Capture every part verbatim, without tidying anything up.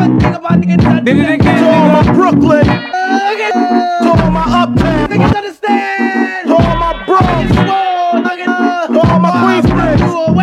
Did it again, to all my Brooklyn, Okay. to all my Uptown, Niggas understand. to all my Bronx, to all my Queensbridge.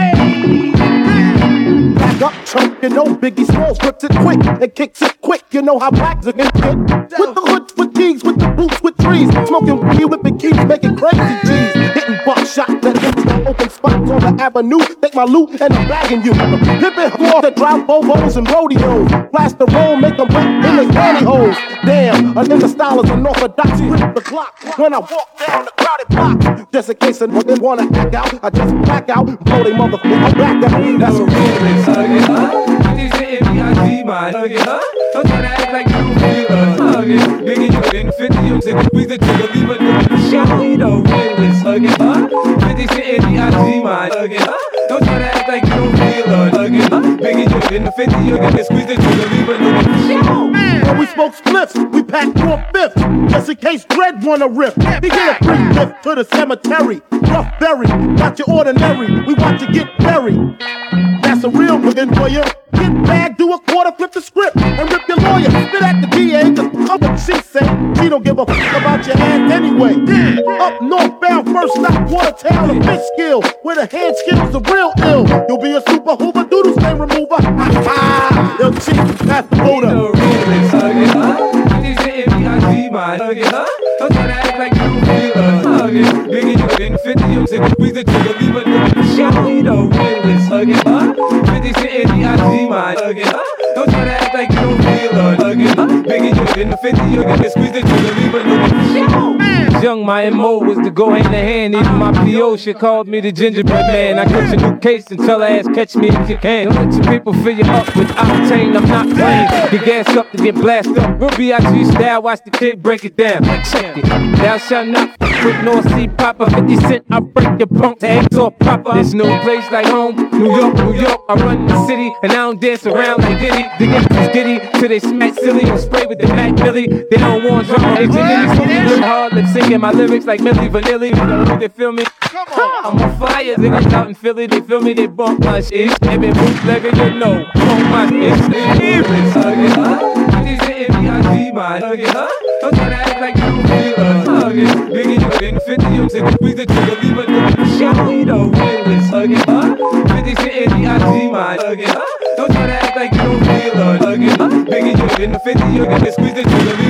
Back up, chump, you know Biggie Smalls grips it quick and kicks it quick. You know how blacks are gonna get with the hood fatigues, with the boots, with trees, smoking weed, whipping keys, making crazy G's, hitting buckshot that hits my open spots on the avenue. Take my loot and I'm bagging you. Pippin' floor that drive bobos and rodeos, blast the roll, make them wet in their pantyhose. Damn, a nigga style is unorthodox. Grip the clock when I walk down the crowded block. Just in case a nigga wanna act out, I just black out, blow they motherfucker back out. That's a real Hug it, huh? Fifty Cent in B I G, man. Hug it, huh? Don't try to act like you don't feel us. Hug it. Biggie, you in fifty, you take a squeeze the trigger, leave a nigga show. We the realest. Hug it, huh? Fifty Cent in B I G, man. Hug it, huh? Don't try to act like you don't feel us. Hug it, huh? Biggie, you in the fifty, you get squeeze the trigger, leave a nigga show. When we smoke spliffs, we pack four fifths, just in case Dread wanna rip. He get a free lift to the cemetery. Rough berry, not your ordinary. We want to get buried. That's a real nigga for you. Get back, do a quarter, flip the script, and rip your lawyer. Spit at the D A, cause fuck what she say. She don't give a fuck about your hands anyway. Up northbound, first stop, Watertown, a fish skill, where the hand skills are real ill. You'll be a super hoover, doodle stain remover. Ha ha! Yo, chick, pass the We motor. the realest. Hug it, huh? Fifty Cent in B I G, man. Hug it, huh? Don't try to act like you don't feel us. Hug it. Biggie, you in fifty, you take a squeeze the trigger, leave a nigga show. We the realest. Hug it, huh? Fifty Cent in B I G, man. Hug it, huh? Don't try to act like you don't feel us. Hug it, huh? Biggie, you in the fifty, you get to squeeze the trigger, leave a nigga show. Young, my M O was to go hand in hand. Even my P O shit called me the gingerbread man. I catch a new case and tell her ass catch me if you can. Don't let your people fill you up with octane. I'm not playing. Get gas up to get blasted up. Real B I G style. Watch the kid break it down. Check it. Thou shalt not with North Sea Papa. fifty Cent, I break your punk tags off proper. There's no place like home. New York, New York. I run the city and I don't dance around like Diddy. They get this giddy till they smack silly and spray with the Mac Millie. They don't want drama. They live hard, lip syncing my lyrics like Millie Vanilli. You know, they feel me? I'm on fire. Niggas out in Philly, they feel me, they bump my shit. They been bootlegger, you know. Bump my shit. It's hug it, huh? Fifty Cent in B I G, man. Hug it, huh? Don't try to act like you don't feel us. Hug it. Biggie, you in fifty, you take a squeeze the trigger, leave a nigga show. We the realest. Hug it, huh? Fifty Cent in B I G, man. Hug it, huh? Don't try to act like you don't feel us. Hug it, huh? Biggie, you in the fifty, you get to squeeze the trigger.